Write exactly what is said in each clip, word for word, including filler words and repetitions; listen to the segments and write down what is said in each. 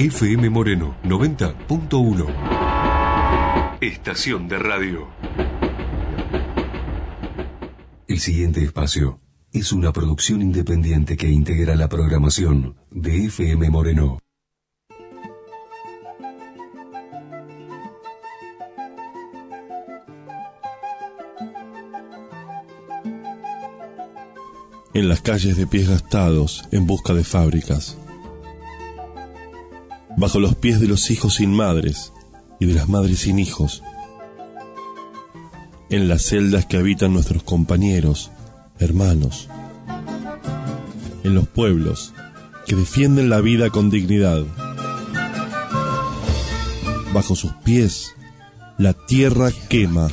F M Moreno noventa punto uno. Estación de radio. El siguiente espacio es una producción independiente que integra la programación de F M Moreno. En las calles de pies gastados, en busca de fábricas. Bajo los pies de los hijos sin madres y de las madres sin hijos. En las celdas que habitan nuestros compañeros, hermanos. En los pueblos que defienden la vida con dignidad. Bajo sus pies, la tierra quema.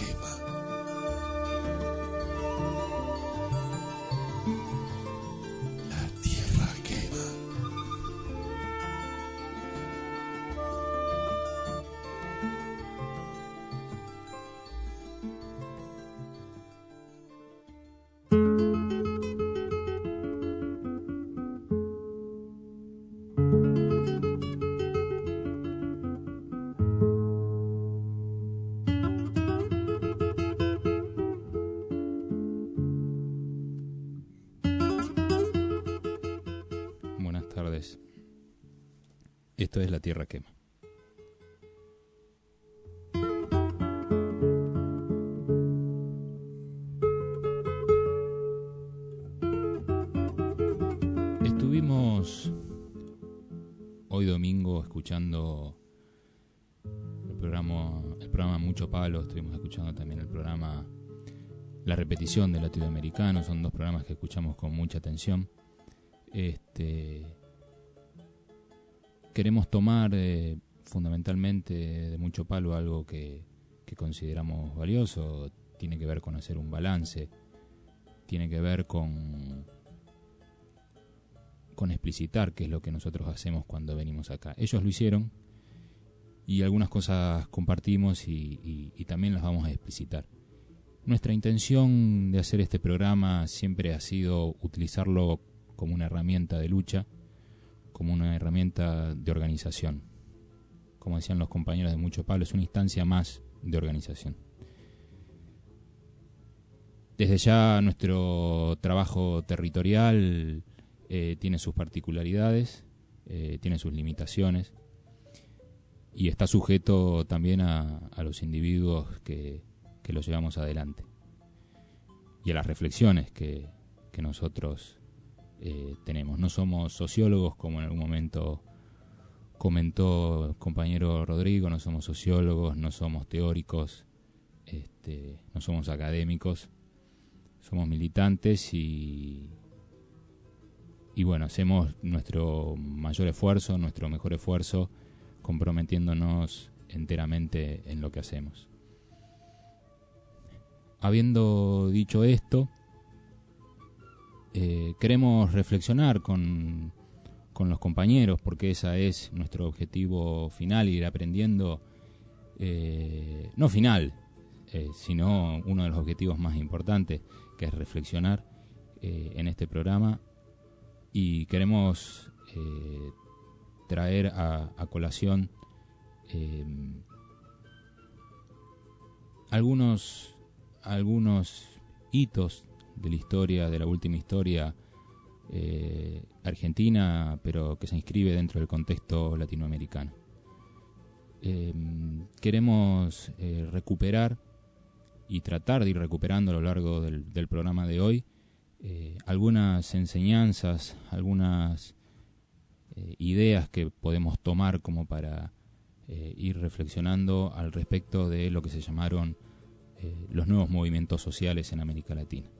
Esto es La Tierra Quema. Estuvimos hoy domingo escuchando el programa, el programa Mucho Palo, estuvimos escuchando también el programa La Repetición del Latinoamericano, son dos programas que escuchamos con mucha atención. Este... Queremos tomar eh, fundamentalmente de Mucho Palo algo que, que consideramos valioso, tiene que ver con hacer un balance, tiene que ver con, con explicitar qué es lo que nosotros hacemos cuando venimos acá. Ellos lo hicieron y algunas cosas compartimos y, y, y también las vamos a explicitar. Nuestra intención de hacer este programa siempre ha sido utilizarlo como una herramienta de lucha, como una herramienta de organización. Como decían los compañeros de Mucho Palo, es una instancia más de organización. Desde ya nuestro trabajo territorial eh, tiene sus particularidades, eh, tiene sus limitaciones y está sujeto también a, a los individuos que, que lo llevamos adelante y a las reflexiones que, que nosotros Eh, tenemos. No somos sociólogos, como en algún momento comentó el compañero Rodrigo, no somos sociólogos, no somos teóricos, este, no somos académicos, somos militantes y, y bueno, hacemos nuestro mayor esfuerzo, nuestro mejor esfuerzo, comprometiéndonos enteramente en lo que hacemos. Habiendo dicho esto, Eh, queremos reflexionar con, con los compañeros, porque ese es nuestro objetivo final, ir aprendiendo, eh, no final, eh, sino uno de los objetivos más importantes, que es reflexionar eh, en este programa, y queremos eh, traer a, a colación eh, algunos, algunos hitos de la historia, de la última historia eh, argentina, pero que se inscribe dentro del contexto latinoamericano. Eh, queremos eh, recuperar y tratar de ir recuperando a lo largo del, del programa de hoy eh, algunas enseñanzas, algunas eh, ideas que podemos tomar como para eh, ir reflexionando al respecto de lo que se llamaron eh, los nuevos movimientos sociales en América Latina.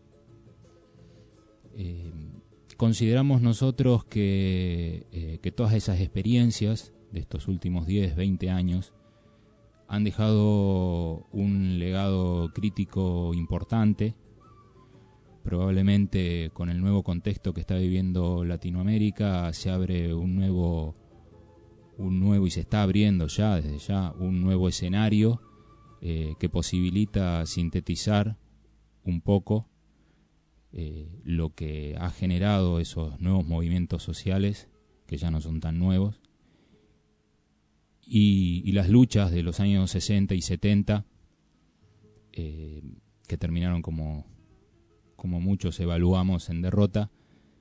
Eh, consideramos nosotros que, eh, que todas esas experiencias de estos últimos diez, veinte años han dejado un legado crítico importante. Probablemente con el nuevo contexto que está viviendo Latinoamérica se abre un nuevo, un nuevo y se está abriendo ya, desde ya, un nuevo escenario eh, que posibilita sintetizar un poco Eh, lo que ha generado esos nuevos movimientos sociales, que ya no son tan nuevos, y, y las luchas de los años sesenta y setenta, eh, que terminaron como, como muchos evaluamos en derrota,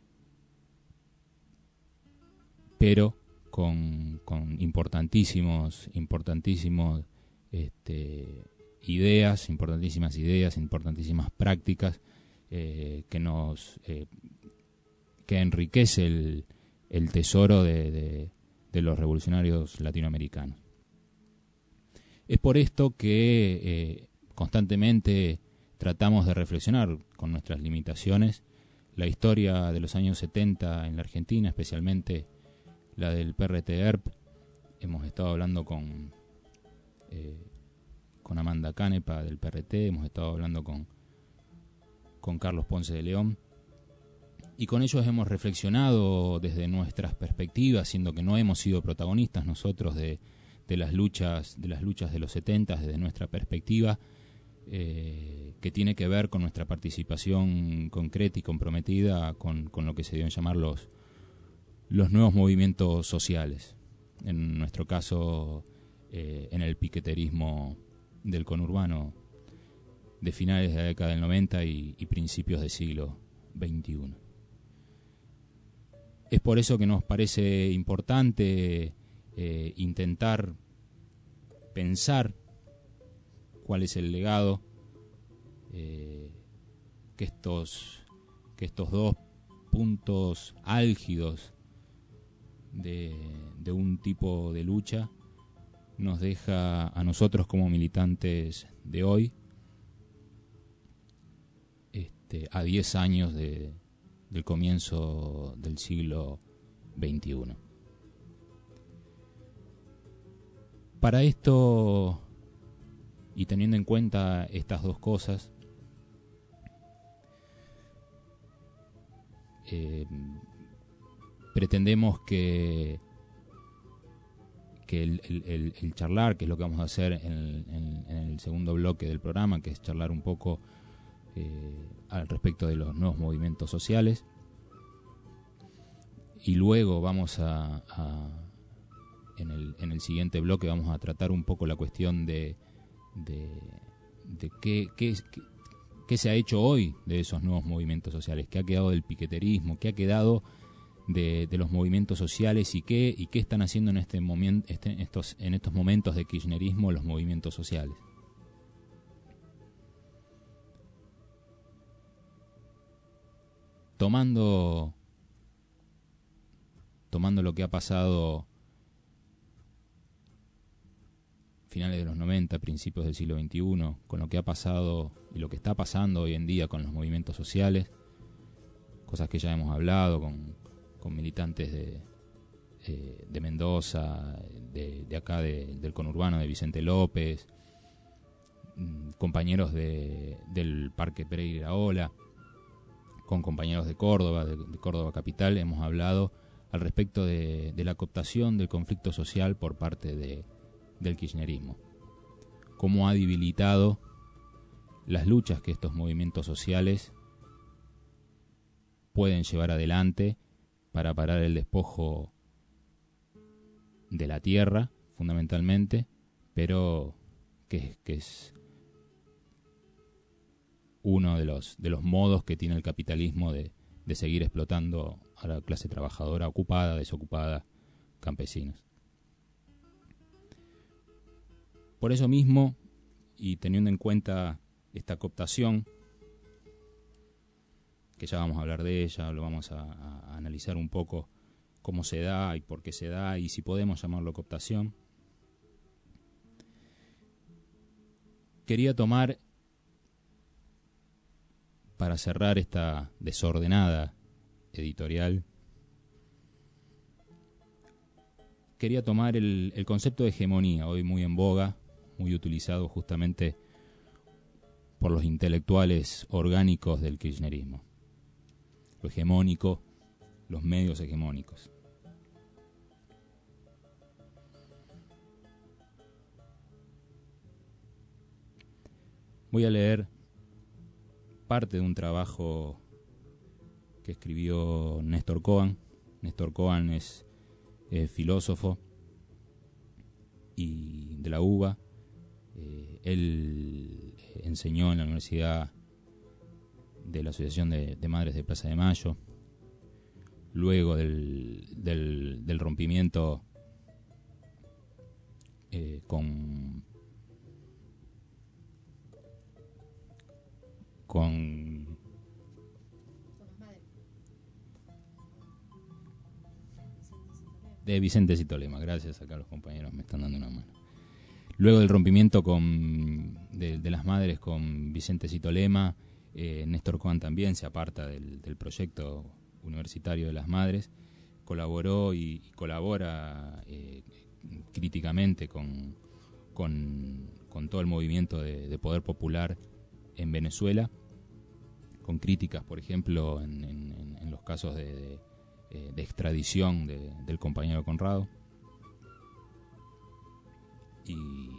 pero con, con importantísimos, importantísimos este, ideas, importantísimas ideas, importantísimas prácticas eh, que nos eh, que enriquece el, el tesoro de, de, de los revolucionarios latinoamericanos. Es por esto que eh, constantemente tratamos de reflexionar con nuestras limitaciones la historia de los años setenta en la Argentina, especialmente la del P R T E R P. Hemos estado hablando con eh, con Amanda Canepa del P R T, hemos estado hablando con, con Carlos Ponce de León, y con ellos hemos reflexionado desde nuestras perspectivas, siendo que no hemos sido protagonistas nosotros de, de las luchas de las luchas de los setenta, desde nuestra perspectiva, eh, que tiene que ver con nuestra participación concreta y comprometida con, con lo que se dio en llamar los los nuevos movimientos sociales, en nuestro caso eh, en el piqueterismo del conurbano de finales de la década del noventa y, y principios del siglo veintiuno. Es por eso que nos parece importante eh, intentar pensar cuál es el legado eh, que estos que estos dos puntos álgidos de, de un tipo de lucha nos deja a nosotros como militantes de hoy, este, a diez años de, del comienzo del siglo veintiuno. Para esto, y teniendo en cuenta estas dos cosas, eh, pretendemos que, que el, el, el charlar, que es lo que vamos a hacer en el, en, en el segundo bloque del programa, que es charlar un poco eh, al respecto de los nuevos movimientos sociales, y luego vamos a, a en, el, en el siguiente bloque vamos a tratar un poco la cuestión de, de, de qué, qué, qué, qué se ha hecho hoy de esos nuevos movimientos sociales, qué ha quedado del piqueterismo, qué ha quedado De, de los movimientos sociales y qué y qué están haciendo en este momento este, estos en estos momentos de kirchnerismo los movimientos sociales. Tomando tomando lo que ha pasado finales de los noventa, principios del siglo veintiuno, con lo que ha pasado y lo que está pasando hoy en día con los movimientos sociales, cosas que ya hemos hablado con con militantes de, eh, de Mendoza, de, de acá de, del conurbano de Vicente López, compañeros de, del Parque Pereira Ola, con compañeros de Córdoba, de, de Córdoba Capital, hemos hablado al respecto de, de la cooptación del conflicto social por parte de, del kirchnerismo, cómo ha debilitado las luchas que estos movimientos sociales pueden llevar adelante para parar el despojo de la tierra, fundamentalmente, pero que, que es uno de los, de los modos que tiene el capitalismo de, de seguir explotando a la clase trabajadora ocupada, desocupada, campesinos. Por eso mismo, y teniendo en cuenta esta cooptación, que ya vamos a hablar de ella, lo vamos a, a analizar un poco cómo se da y por qué se da y si podemos llamarlo cooptación. Quería tomar, para cerrar esta desordenada editorial, quería tomar el, el concepto de hegemonía, hoy muy en boga, muy utilizado justamente por los intelectuales orgánicos del kirchnerismo. Lo hegemónico, los medios hegemónicos. Voy a leer parte de un trabajo que escribió Néstor Cohen. Néstor Cohen es eh, filósofo de la U B A. Eh, él enseñó en la Universidad de la Asociación de, de Madres de Plaza de Mayo. Luego del, del, del rompimiento eh, con, con de Vicente Citolema, gracias, acá los compañeros me están dando una mano. Luego del rompimiento con, de, de las madres con Vicente Citolema, eh, Néstor Cohen también se aparta del, del proyecto universitario de las madres, colaboró y, y colabora eh, críticamente con, con, con todo el movimiento de, de poder popular en Venezuela, con críticas, por ejemplo, en, en, en los casos de, de, de extradición de, del compañero Conrado. Y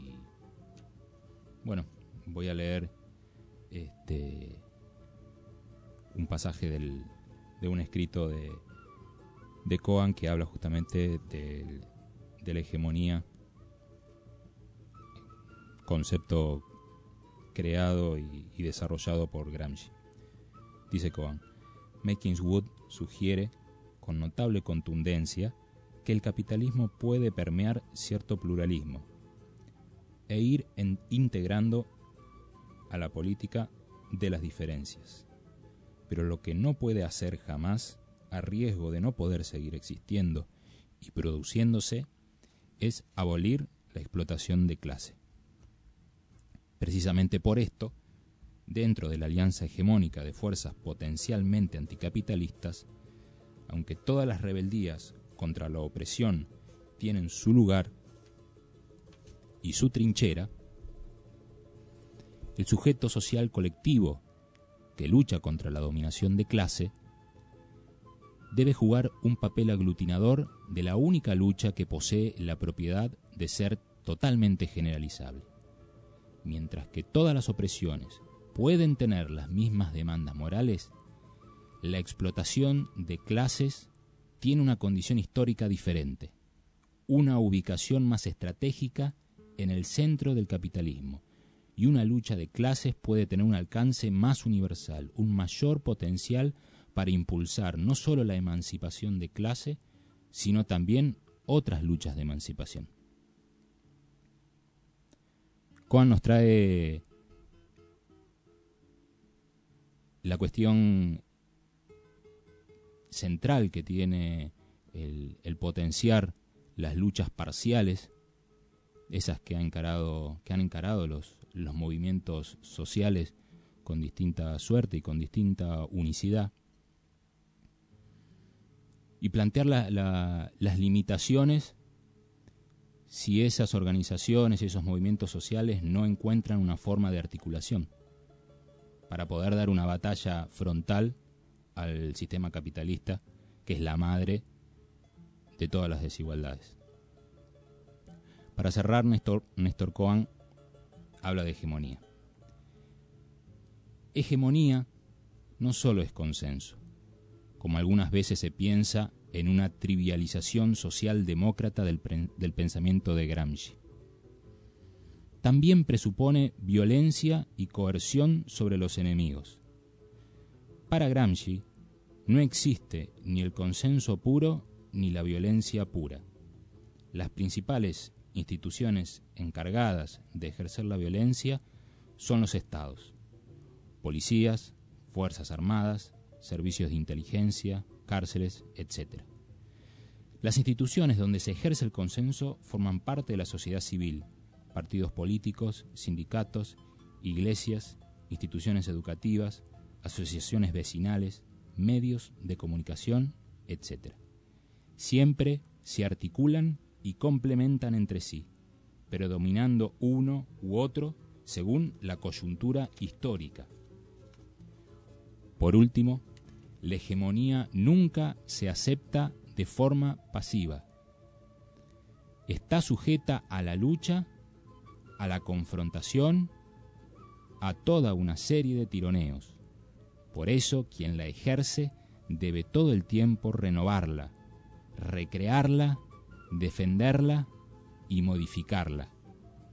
bueno, voy a leer este un pasaje del, de un escrito de, de Cohen que habla justamente de, de la hegemonía, concepto creado y, y desarrollado por Gramsci. Dice Cohen: Makins Wood sugiere con notable contundencia que el capitalismo puede permear cierto pluralismo e ir en, integrando a la política de las diferencias. Pero lo que no puede hacer jamás, a riesgo de no poder seguir existiendo y produciéndose, es abolir la explotación de clase. Precisamente por esto, dentro de la alianza hegemónica de fuerzas potencialmente anticapitalistas, aunque todas las rebeldías contra la opresión tienen su lugar y su trinchera, el sujeto social colectivo que lucha contra la dominación de clase debe jugar un papel aglutinador de la única lucha que posee la propiedad de ser totalmente generalizable. Mientras que todas las opresiones pueden tener las mismas demandas morales, la explotación de clases tiene una condición histórica diferente, una ubicación más estratégica en el centro del capitalismo, y una lucha de clases puede tener un alcance más universal, un mayor potencial para impulsar no solo la emancipación de clase, sino también otras luchas de emancipación. Cohen nos trae la cuestión central que tiene el, el potenciar las luchas parciales, esas que, ha encarado, que han encarado los, los movimientos sociales con distinta suerte y con distinta unicidad, y plantear la, la, las limitaciones si esas organizaciones, esos movimientos sociales no encuentran una forma de articulación para poder dar una batalla frontal al sistema capitalista, que es la madre de todas las desigualdades. Para cerrar, Néstor, Néstor Cohen habla de hegemonía. Hegemonía no solo es consenso, como algunas veces se piensa en una trivialización socialdemócrata del, pre, del pensamiento de Gramsci. También presupone violencia y coerción sobre los enemigos. Para Gramsci no existe ni el consenso puro ni la violencia pura. Las principales instituciones encargadas de ejercer la violencia son los estados: policías, fuerzas armadas, servicios de inteligencia, cárceles, etcétera. Las instituciones donde se ejerce el consenso forman parte de la sociedad civil: partidos políticos, sindicatos, iglesias, instituciones educativas, asociaciones vecinales, medios de comunicación, etcétera. Siempre se articulan y complementan entre sí, predominando uno u otro según la coyuntura histórica. Por último, la hegemonía nunca se acepta de forma pasiva. Está sujeta a la lucha, a la confrontación, a toda una serie de tironeos. Por eso, quien la ejerce debe todo el tiempo renovarla, recrearla, defenderla y modificarla,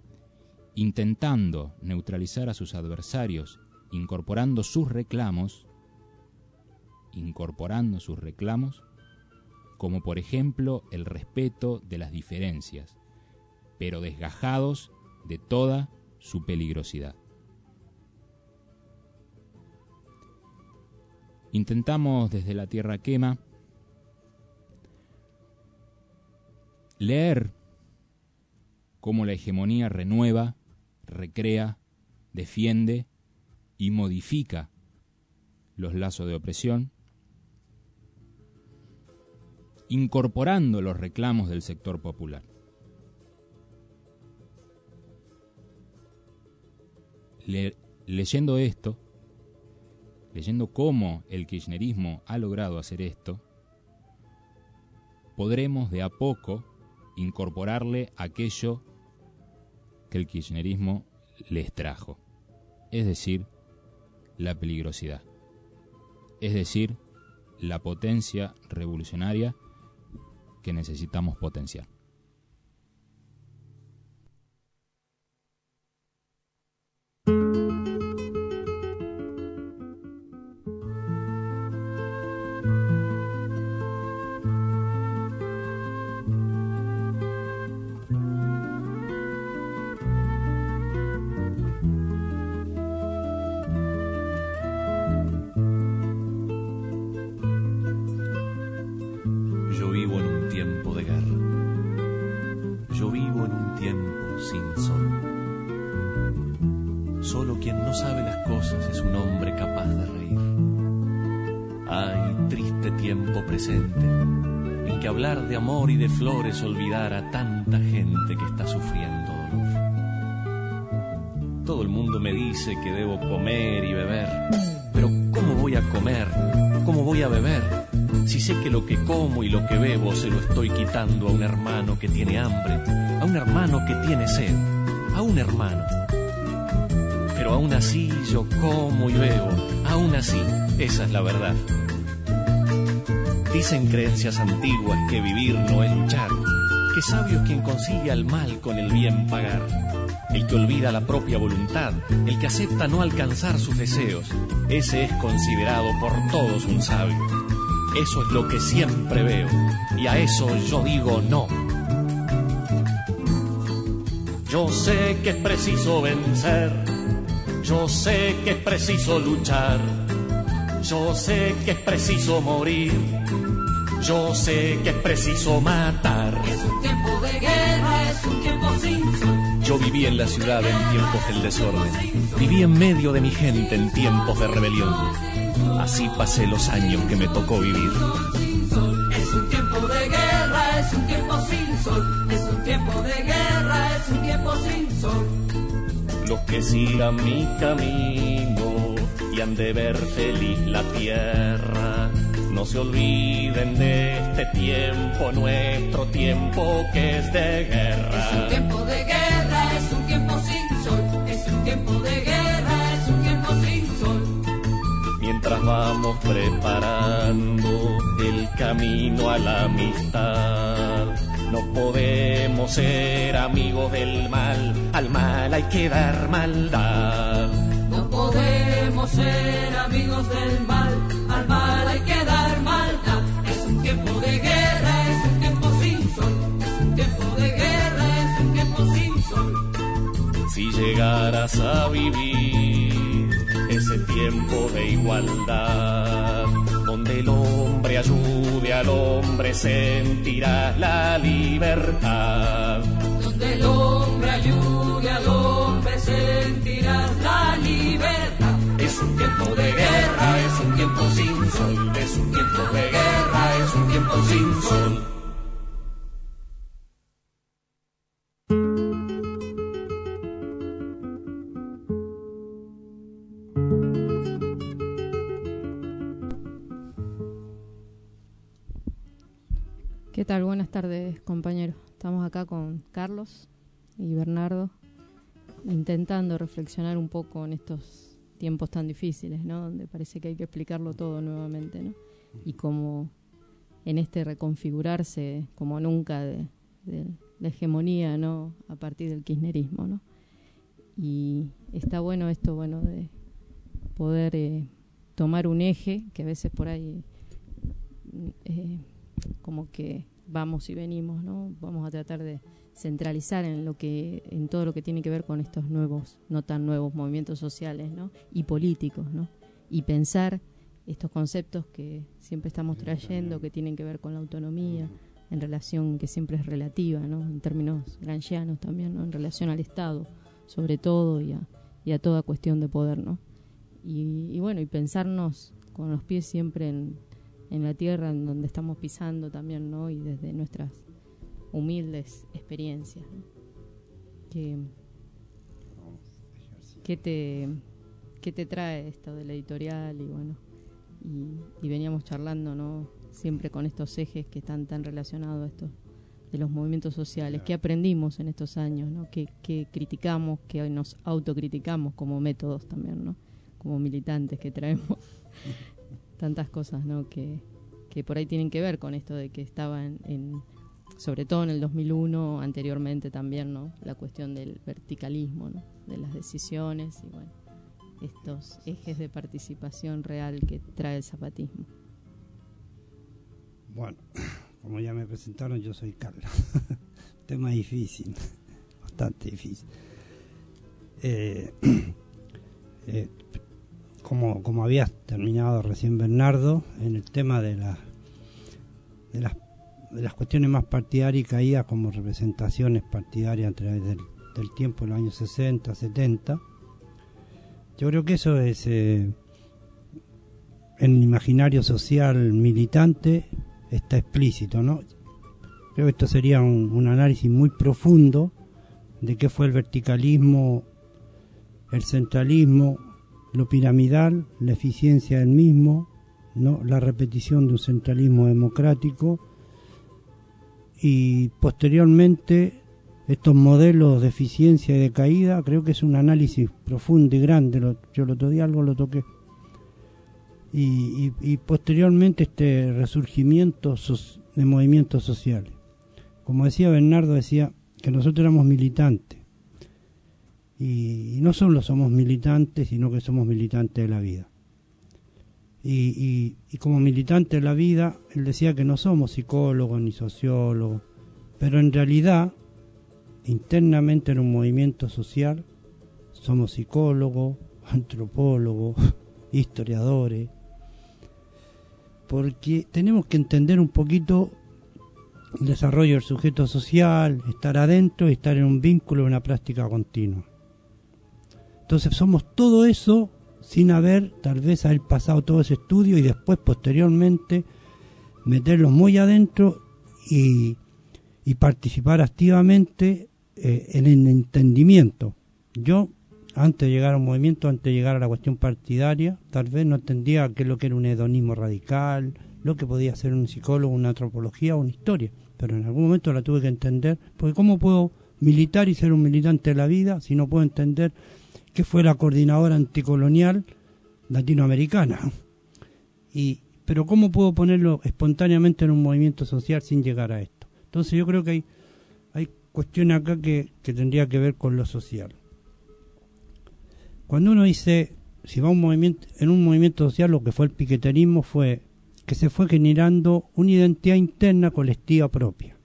intentando neutralizar a sus adversarios, incorporando sus reclamos, incorporando sus reclamos, como por ejemplo el respeto de las diferencias, pero desgajados de toda su peligrosidad. Intentamos desde La Tierra Quema leer cómo la hegemonía renueva, recrea, defiende y modifica los lazos de opresión, incorporando los reclamos del sector popular. Le, leyendo esto, leyendo cómo el kirchnerismo ha logrado hacer esto, podremos de a poco incorporarle aquello que el kirchnerismo les trajo, es decir, la peligrosidad, es decir, la potencia revolucionaria que necesitamos potenciar. En que hablar de amor y de flores olvidar a tanta gente que está sufriendo dolor. Todo el mundo me dice que debo comer y beber, pero ¿cómo voy a comer? ¿Cómo voy a beber? Si sé que lo que como y lo que bebo se lo estoy quitando a un hermano que tiene hambre, a un hermano que tiene sed, a un hermano. Pero aún así yo como y bebo, aún así, esa es la verdad. Dicen creencias antiguas que vivir no es luchar, que sabio es quien consigue al mal con el bien pagar, el que olvida la propia voluntad, el que acepta no alcanzar sus deseos, ese es considerado por todos un sabio. Eso es lo que siempre veo, y a eso yo digo no. Yo sé que es preciso vencer, yo sé que es preciso luchar, yo sé que es preciso morir, yo sé que es preciso matar. Es un tiempo de guerra, es un tiempo sin sol. Yo viví en la ciudad en tiempos del desorden, viví en medio de mi gente en tiempos de rebelión. Así pasé los años que me tocó vivir. Es un tiempo de guerra, es un tiempo sin sol. Es un tiempo de guerra, es un tiempo sin sol. Los que sigan mi camino y han de ver feliz la tierra, no se olviden de este tiempo, nuestro tiempo que es de guerra. Es un tiempo de guerra, es un tiempo sin sol. Es un tiempo de guerra, es un tiempo sin sol. Mientras vamos preparando el camino a la amistad, no podemos ser amigos del mal, al mal hay que dar maldad. No podemos ser amigos del mal, al mal hay que dar maldad. Es un tiempo de guerra, es un tiempo sin sol. Es un tiempo de guerra, es un tiempo sin sol. Si llegaras a vivir ese tiempo de igualdad, donde el hombre ayude al hombre, sentirás la libertad. Donde el hombre ayude al hombre, sentirás la libertad. Es un tiempo de guerra, es un tiempo sin sol. Es un tiempo de guerra, es un tiempo sin sol. ¿Qué tal? Buenas tardes, compañeros. Estamos acá con Carlos y Bernardo, intentando reflexionar un poco en estos tiempos tan difíciles, ¿no? Donde parece que hay que explicarlo todo nuevamente, ¿no? Y como en este reconfigurarse como nunca de, de la hegemonía, ¿no? A partir del kirchnerismo, ¿no? y está bueno esto, bueno, de poder eh, tomar un eje que a veces por ahí eh, como que vamos y venimos, ¿no? Vamos a tratar de centralizar en lo que, en todo lo que tiene que ver con estos nuevos, no tan nuevos movimientos sociales, ¿no? Y políticos, ¿no? Y pensar estos conceptos que siempre estamos trayendo, que tienen que ver con la autonomía, en relación, que siempre es relativa, ¿no? En términos gramscianos también, ¿no? En relación al Estado, sobre todo, y a, y a toda cuestión de poder, ¿no? Y, y bueno, y pensarnos con los pies siempre en, en la tierra en donde estamos pisando también, ¿no? Y desde nuestras humildes experiencias, ¿no? Que, ¿qué te, qué te trae esto de la editorial? Y bueno, y, y veníamos charlando, ¿no? Siempre con estos ejes que están tan relacionados a estos de los movimientos sociales. ¿Qué aprendimos en estos años, ¿no? ¿Qué, qué criticamos, qué nos autocriticamos como métodos también, ¿no? Como militantes que traemos tantas cosas, ¿no? Que, que por ahí tienen que ver con esto de que estaba en, en sobre todo en el dos mil uno, anteriormente también, ¿no? La cuestión del verticalismo, ¿no? De las decisiones y bueno, estos ejes de participación real que trae el zapatismo. Bueno, como ya me presentaron, yo soy Carlos. Tema difícil, bastante difícil. Eh, eh, como, como había terminado recién Bernardo, en el tema de, la, de, las, de las cuestiones más partidarias y caídas como representaciones partidarias a través del, del tiempo, en los años sesenta, setenta, yo creo que eso es, eh, en el imaginario social militante, está explícito, ¿no? Creo que esto sería un, un análisis muy profundo de qué fue el verticalismo, el centralismo, lo piramidal, la eficiencia del mismo, ¿no? La repetición de un centralismo democrático y posteriormente estos modelos de eficiencia y de caída. Creo que es un análisis profundo y grande. Lo, yo el otro día algo lo toqué. Y, y, y posteriormente este resurgimiento so, de movimientos sociales. Como decía Bernardo, decía que nosotros éramos militantes. Y, y no solo somos militantes, sino que somos militantes de la vida. Y, y, y como militantes de la vida, él decía que no somos psicólogos ni sociólogos, pero en realidad, internamente en un movimiento social, somos psicólogos, antropólogos, historiadores, porque tenemos que entender un poquito el desarrollo del sujeto social, estar adentro y estar en un vínculo, en una práctica continua. Entonces somos todo eso sin haber tal vez haber pasado todo ese estudio y después posteriormente meterlo muy adentro y, y participar activamente eh, en el entendimiento. Yo, antes de llegar a un movimiento, antes de llegar a la cuestión partidaria, tal vez no entendía qué es lo que era un hedonismo radical, lo que podía ser un psicólogo, una antropología o una historia, pero en algún momento la tuve que entender, porque ¿cómo puedo militar y ser un militante de la vida si no puedo entender qué fue la coordinadora anticolonial latinoamericana? Y, pero ¿cómo puedo ponerlo espontáneamente en un movimiento social sin llegar a esto? Entonces yo creo que hay, hay cuestiones acá que, que tendría que ver con lo social. Cuando uno dice, si va a un movimiento, en un movimiento social, lo que fue el piqueterismo fue que se fue generando una identidad interna colectiva propia.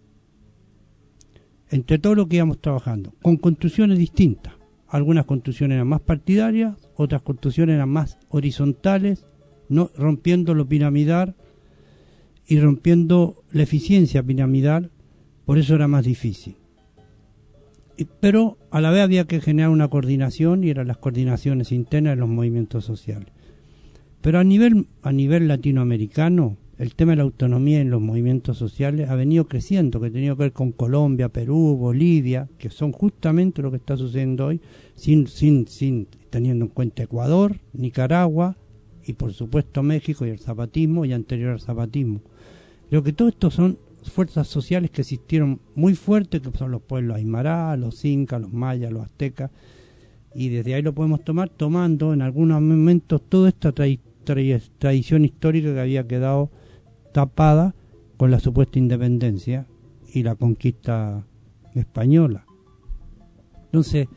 Entre todo lo que íbamos trabajando, con construcciones distintas. Algunas construcciones eran más partidarias, otras construcciones eran más horizontales, no rompiendo lo piramidal y rompiendo la eficiencia piramidal, por eso era más difícil. Pero a la vez había que generar una coordinación y eran las coordinaciones internas de los movimientos sociales. Pero a nivel, a nivel latinoamericano, el tema de la autonomía en los movimientos sociales ha venido creciendo, que ha tenido que ver con Colombia, Perú, Bolivia, que son justamente lo que está sucediendo hoy, sin, sin, sin teniendo en cuenta Ecuador, Nicaragua y por supuesto México y el zapatismo y anterior al zapatismo. Creo que todo esto son fuerzas sociales que existieron muy fuertes, que son los pueblos aymara, los incas, los mayas, los aztecas, y desde ahí lo podemos tomar, tomando en algunos momentos toda esta tra tra tradición histórica que había quedado tapada con la supuesta independencia y la conquista española. Entonces,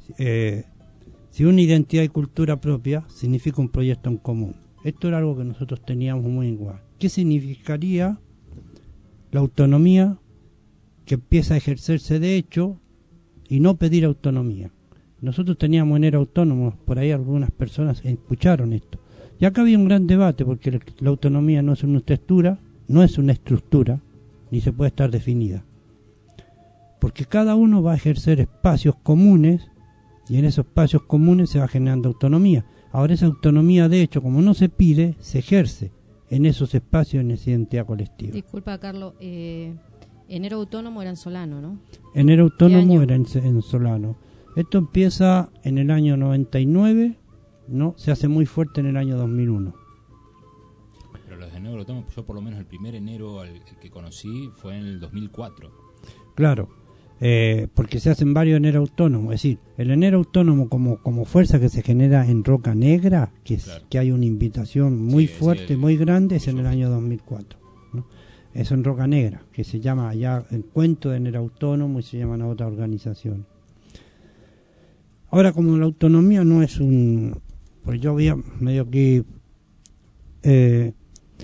eh, si una identidad y cultura propia significa un proyecto en común. Esto era algo que nosotros teníamos muy igual. ¿Qué significaría la autonomía que empieza a ejercerse de hecho y no pedir autonomía? Nosotros teníamos en Era Autónomo, por ahí algunas personas escucharon esto. Y acá había un gran debate porque la, la autonomía no es una estructura, no es una estructura, ni se puede estar definida. Porque cada uno va a ejercer espacios comunes y en esos espacios comunes se va generando autonomía. Ahora esa autonomía, de hecho, como no se pide, se ejerce en esos espacios en esa identidad colectiva. Disculpa, Carlos, eh, Enero Autónomo era en Solano, ¿no? Enero Autónomo era en, en Solano. Esto empieza en el año noventa y nueve, ¿no? Se hace muy fuerte en el año dos mil uno. Pero los de Enero Autónomo, yo por lo menos el primer enero al que conocí fue en el dos mil cuatro. Claro, eh, porque se hacen varios Enero Autónomos. Es decir, el Enero Autónomo como, como fuerza que se genera en Roca Negra, que, es, claro. que hay una invitación muy sí, fuerte, sí, el, muy grande, es en el año dos mil cuatro, ¿no? Eso en Roca Negra, que se llama allá el cuento de Enero Autónomo y se llaman a otra organización. Ahora, como la autonomía no es un... Pues yo había medio que... Eh,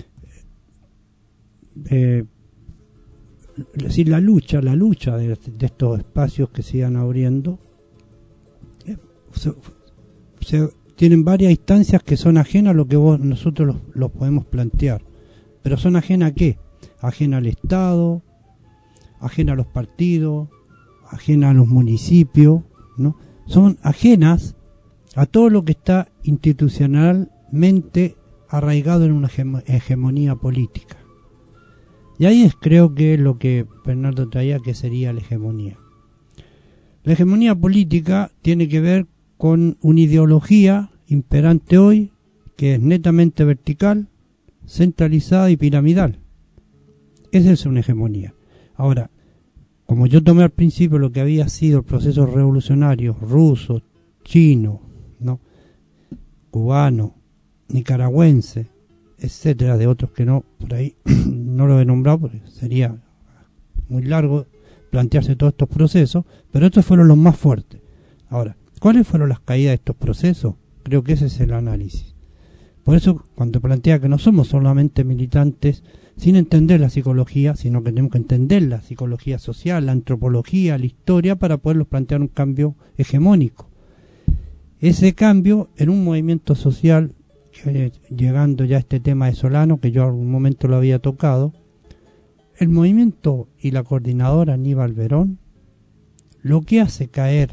eh, es decir, la lucha, la lucha de, de estos espacios que se iban abriendo, eh, se, se, tienen varias instancias que son ajenas a lo que vos, nosotros los, los podemos plantear. Pero son ajenas a qué? Ajena al Estado, ajena a los partidos, ajena a los municipios, ¿no? Son ajenas a todo lo que está institucionalmente arraigado en una hegemonía política. Y ahí es, creo que lo que Bernardo traía, que sería la hegemonía. La hegemonía política tiene que ver con una ideología imperante hoy, que es netamente vertical, centralizada y piramidal. Esa es una hegemonía. Ahora, como yo tomé al principio lo que había sido el proceso revolucionario ruso, chino, ¿no? cubano, nicaragüense, etcétera, de otros que no, por ahí no lo he nombrado porque sería muy largo plantearse todos estos procesos, pero estos fueron los más fuertes. Ahora, ¿cuáles fueron las caídas de estos procesos? Creo que ese es el análisis. Por eso, cuando plantea que no somos solamente militantes sin entender la psicología, sino que tenemos que entender la psicología social, la antropología, la historia, para poderlos plantear un cambio hegemónico. Ese cambio en un movimiento social, eh, llegando ya a este tema de Solano, que yo en algún momento lo había tocado, el movimiento y la coordinadora Aníbal Verón, lo que hace caer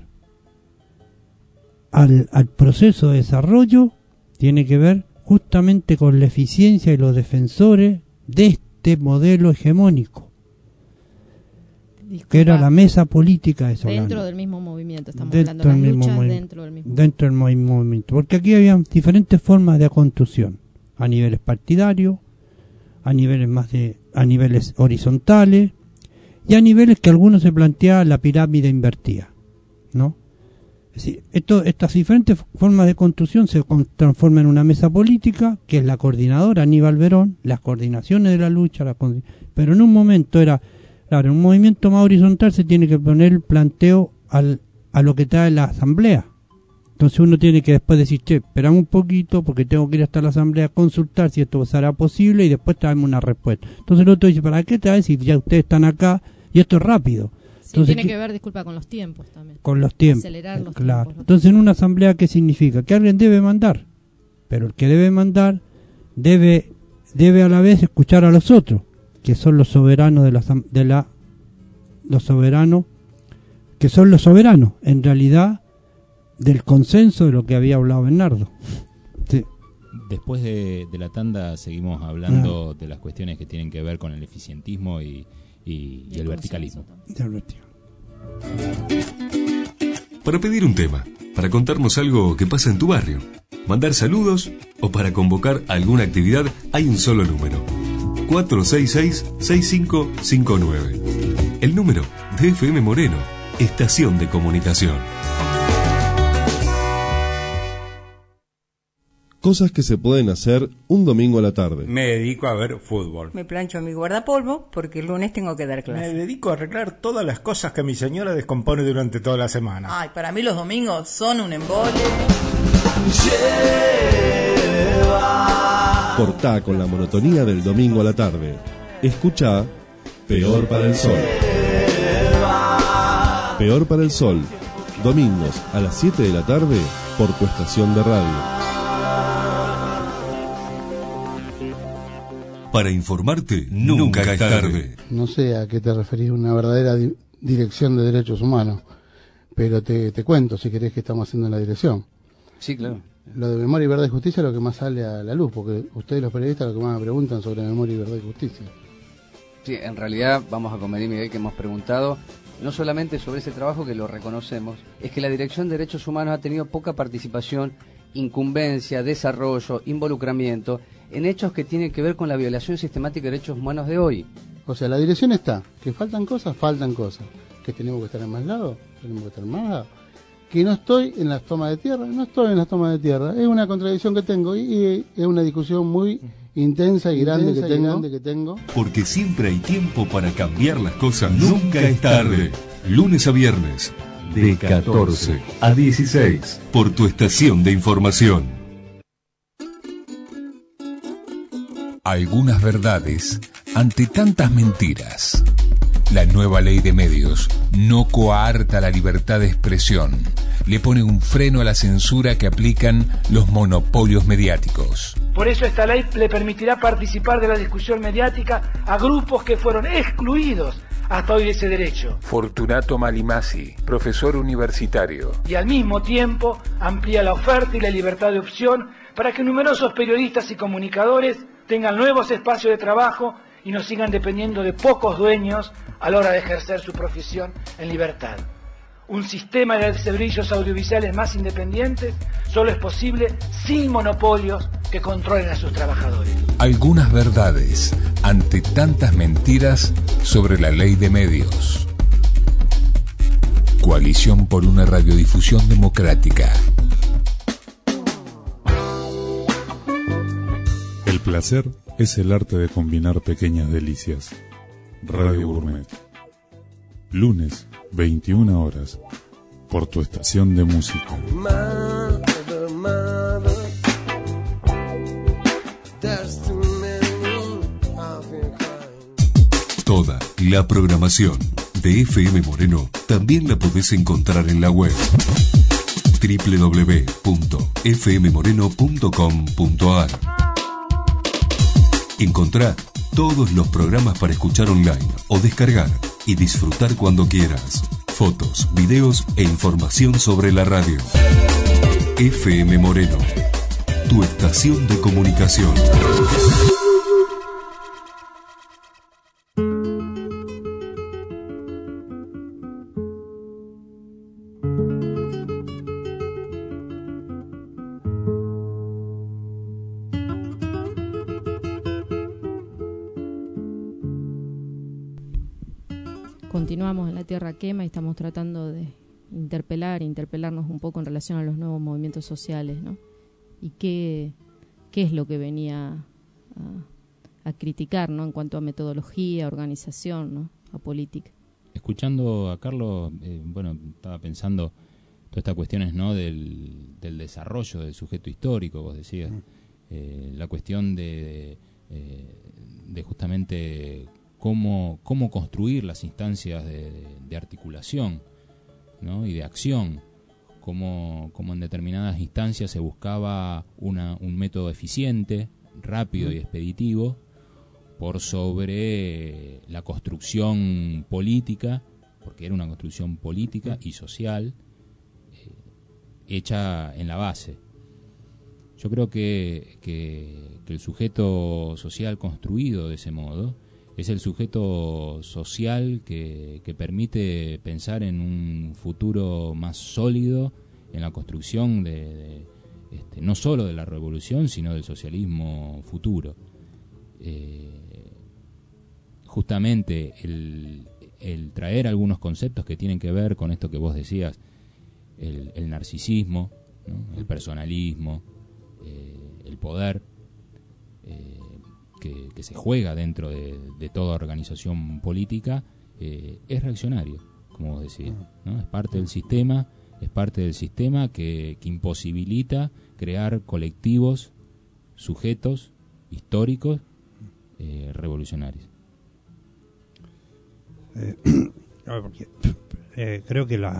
al, al proceso de desarrollo tiene que ver justamente con la eficiencia y los defensores de este modelo hegemónico. Disculpa, que era la mesa política de Solano. Dentro del mismo movimiento, estamos dentro hablando de las luchas movi- dentro del mismo Dentro del mismo movimiento, porque aquí había diferentes formas de construcción, a niveles partidarios, a niveles más de, a niveles horizontales, y a niveles que algunos se plantea la pirámide invertida, ¿no? Es decir, esto, estas diferentes formas de construcción se transforman en una mesa política, que es la coordinadora Aníbal Verón, las coordinaciones de la lucha, la coordin- pero en un momento era, claro, en un movimiento más horizontal se tiene que poner el planteo al, a lo que trae la asamblea. Entonces uno tiene que después decir, che, esperamos un poquito porque tengo que ir hasta la asamblea a consultar si esto será posible y después traemos una respuesta. Entonces el otro dice, ¿para qué traes si ya ustedes están acá y esto es rápido? Sí, entonces, tiene que ver, disculpa, con los tiempos también. Con los tiempos. Acelerar los claro. tiempos. Entonces, en una asamblea, ¿qué significa? Que alguien debe mandar. Pero el que debe mandar debe debe a la vez escuchar a los otros, que son los soberanos de la, de la los soberanos, que son los soberanos, en realidad, del consenso de lo que había hablado Bernardo. Sí. Después de, de la tanda seguimos hablando ah. de las cuestiones que tienen que ver con el eficientismo y Y, y el, el verticalismo. Para pedir un tema, para contarnos algo que pasa en tu barrio, mandar saludos o para convocar alguna actividad, hay un solo número: cuatro seis seis, seis cinco cinco nueve. El número de F M Moreno, Estación de Comunicación. Cosas que se pueden hacer un domingo a la tarde. Me dedico a ver fútbol. Me plancho mi guardapolvo porque el lunes tengo que dar clase. Me dedico a arreglar todas las cosas que mi señora descompone durante toda la semana. Ay, para mí los domingos son un embole. Cortá con la monotonía del domingo a la tarde. Escuchá Peor para el Sol. Peor para el Sol. Domingos a las siete de la tarde por tu estación de radio. Para informarte, nunca, nunca es tarde. No sé a qué te referís, una verdadera di- dirección de derechos humanos, pero te, te cuento si querés que estamos haciendo en la dirección. Sí, claro. Lo de memoria y verdad y justicia es lo que más sale a la luz, porque ustedes los periodistas lo que más me preguntan sobre memoria y verdad y justicia. Sí, en realidad vamos a convenir, Miguel, que hemos preguntado no solamente sobre ese trabajo, que lo reconocemos, es que la Dirección de Derechos Humanos ha tenido poca participación, incumbencia, desarrollo, involucramiento en hechos que tienen que ver con la violación sistemática de derechos humanos de hoy. O sea, la dirección está, que faltan cosas, faltan cosas, que tenemos que estar en más lados, tenemos que estar en más lados, que no estoy en las tomas de tierra, no estoy en las tomas de tierra, es una contradicción que tengo y, y es una discusión muy intensa y, grande, intensa que y grande que tengo. Porque siempre hay tiempo para cambiar las cosas, nunca es tarde. Lunes a viernes, de catorce a dieciséis, por tu estación de información. Algunas verdades ante tantas mentiras. La nueva ley de medios no coarta la libertad de expresión, le pone un freno a la censura que aplican los monopolios mediáticos. Por eso esta ley le permitirá participar de la discusión mediática a grupos que fueron excluidos hasta hoy de ese derecho. Fortunato Malimasi, profesor universitario. Y al mismo tiempo amplía la oferta y la libertad de opción para que numerosos periodistas y comunicadores tengan nuevos espacios de trabajo y no sigan dependiendo de pocos dueños a la hora de ejercer su profesión en libertad. Un sistema de servicios audiovisuales más independientes solo es posible sin monopolios que controlen a sus trabajadores. Algunas verdades ante tantas mentiras sobre la ley de medios. Coalición por una radiodifusión democrática. El placer es el arte de combinar pequeñas delicias. Radio Gourmet. Lunes, veintiuna horas, por tu estación de música. Mother, mother, there's too many of your kind. Toda la programación de F M Moreno también la podés encontrar en la web doble u doble u doble u punto f m moreno punto com punto a r. Encontrá todos los programas para escuchar online o descargar y disfrutar cuando quieras. Fotos, videos e información sobre la radio. F M Moreno, tu estación de comunicación. Continuamos en La Tierra Quema y estamos tratando de interpelar, interpelarnos un poco en relación a los nuevos movimientos sociales, ¿no? Y qué, qué es lo que venía a, a criticar, ¿no? En cuanto a metodología, organización, ¿no? A política. Escuchando a Carlos, eh, bueno, estaba pensando todas estas cuestiones, ¿no? Del, del desarrollo del sujeto histórico, vos decías, eh, la cuestión de, de, de justamente cómo, cómo construir las instancias de, de articulación, ¿no? Y de acción, cómo, cómo en determinadas instancias se buscaba una, un método eficiente, rápido y expeditivo por sobre la construcción política, porque era una construcción política y social eh, hecha en la base. Yo creo que, que, que el sujeto social construido de ese modo es el sujeto social que, que permite pensar en un futuro más sólido, en la construcción de, de este, no solo de la revolución, sino del socialismo futuro. Eh, justamente el, el traer algunos conceptos que tienen que ver con esto que vos decías, el, el narcisismo, ¿no? El personalismo, eh, el poder eh, que, que se juega dentro de, de toda organización política eh, es reaccionario, como vos decías, ¿no? Es parte del sistema, es parte del sistema que, que imposibilita crear colectivos, sujetos históricos eh, revolucionarios. Eh, porque, eh, creo que la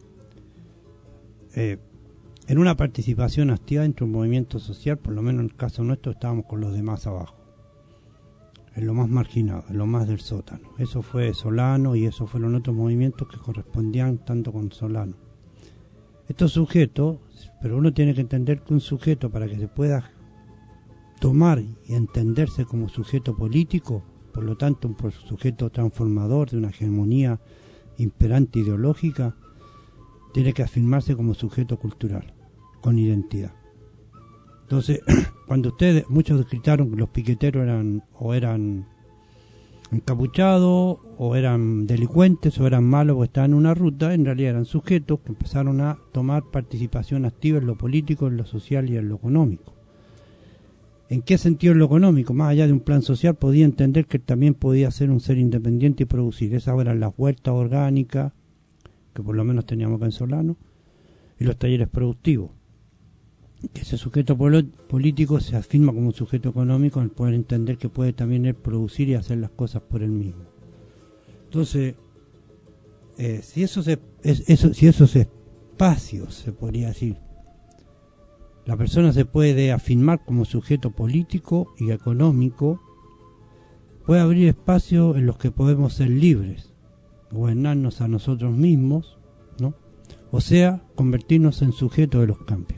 eh, en una participación activa dentro de un movimiento social, por lo menos en el caso nuestro, estábamos con los demás abajo, en lo más marginado, en lo más del sótano. Eso fue Solano y eso fueron otros movimientos que correspondían tanto con Solano. Estos sujetos, pero uno tiene que entender que un sujeto, para que se pueda tomar y entenderse como sujeto político, por lo tanto un sujeto transformador de una hegemonía imperante ideológica, tiene que afirmarse como sujeto cultural, con identidad. Entonces, cuando ustedes, muchos gritaron que los piqueteros eran o eran encapuchados, o eran delincuentes, o eran malos, o estaban en una ruta, en realidad eran sujetos que empezaron a tomar participación activa en lo político, en lo social y en lo económico. ¿En qué sentido en lo económico? Más allá de un plan social, podía entender que también podía ser un ser independiente y producir. Esas eran las huertas orgánicas, que por lo menos teníamos acá en Solano, y los talleres productivos. Que ese sujeto político se afirma como un sujeto económico al poder entender que puede también él producir y hacer las cosas por él mismo. Entonces, eh, si, esos, es, eso, si esos espacios, se podría decir, la persona se puede afirmar como sujeto político y económico, puede abrir espacios en los que podemos ser libres, gobernarnos a nosotros mismos, ¿no? O sea, convertirnos en sujetos de los cambios.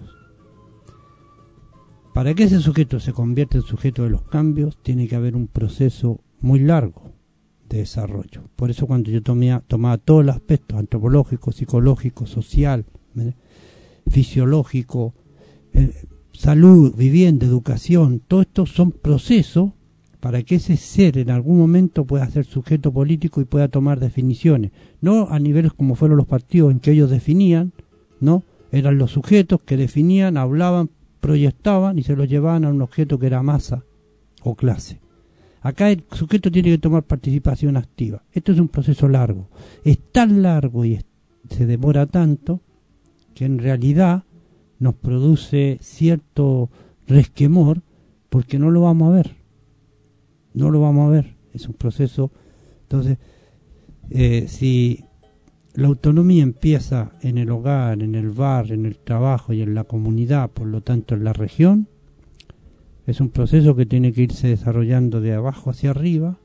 Para que ese sujeto se convierta en sujeto de los cambios, tiene que haber un proceso muy largo de desarrollo. Por eso cuando yo tomé, tomaba todos los aspectos, antropológico, psicológico, social, ¿eh? fisiológico, eh, salud, vivienda, educación, todo esto son procesos para que ese ser en algún momento pueda ser sujeto político y pueda tomar definiciones. No a niveles como fueron los partidos en que ellos definían, ¿no? Eran los sujetos que definían, hablaban, proyectaban y se lo llevaban a un objeto que era masa o clase. Acá el sujeto tiene que tomar participación activa. Esto es un proceso largo. Es tan largo y es, se demora tanto que en realidad nos produce cierto resquemor porque no lo vamos a ver. No lo vamos a ver. Es un proceso. Entonces, eh, si la autonomía empieza en el hogar, en el bar, en el trabajo y en la comunidad, por lo tanto en la región, es un proceso que tiene que irse desarrollando de abajo hacia arriba,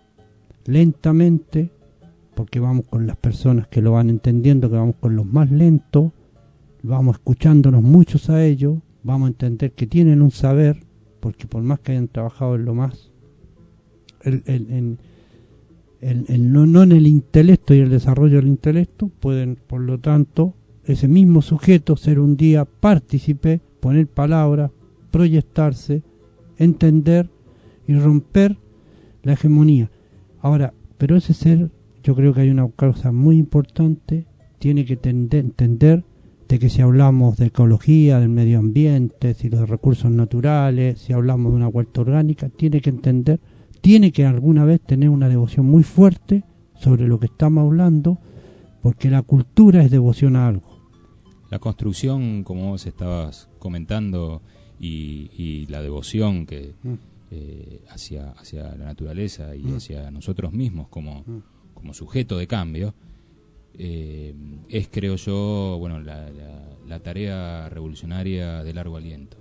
lentamente, porque vamos con las personas que lo van entendiendo, que vamos con los más lentos, vamos escuchándonos muchos a ellos, vamos a entender que tienen un saber, porque por más que hayan trabajado en lo más, el, el, en, el, el, no, no en el intelecto y el desarrollo del intelecto, pueden, por lo tanto, ese mismo sujeto ser un día partícipe, poner palabras, proyectarse, entender y romper la hegemonía. Ahora, pero ese ser, yo creo que hay una cosa muy importante, tiene que tender, entender de que si hablamos de ecología, del medio ambiente, si los recursos naturales, si hablamos de una huerta orgánica, tiene que entender, tiene que alguna vez tener una devoción muy fuerte sobre lo que estamos hablando, porque la cultura es devoción a algo. La construcción, como vos estabas comentando, y, y la devoción que mm. eh, hacia, hacia la naturaleza y mm. hacia nosotros mismos como, mm. como sujeto de cambio, eh, es, creo yo, bueno, la, la, la tarea revolucionaria de largo aliento.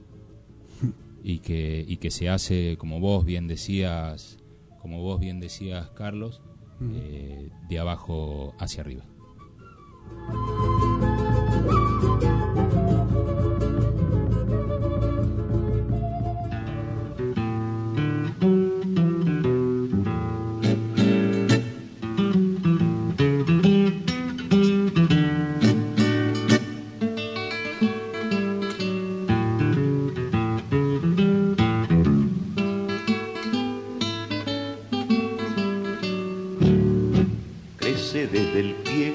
Y que, y que se hace, como vos bien decías, como vos bien decías, Carlos, eh, de abajo hacia arriba. Desde el pie,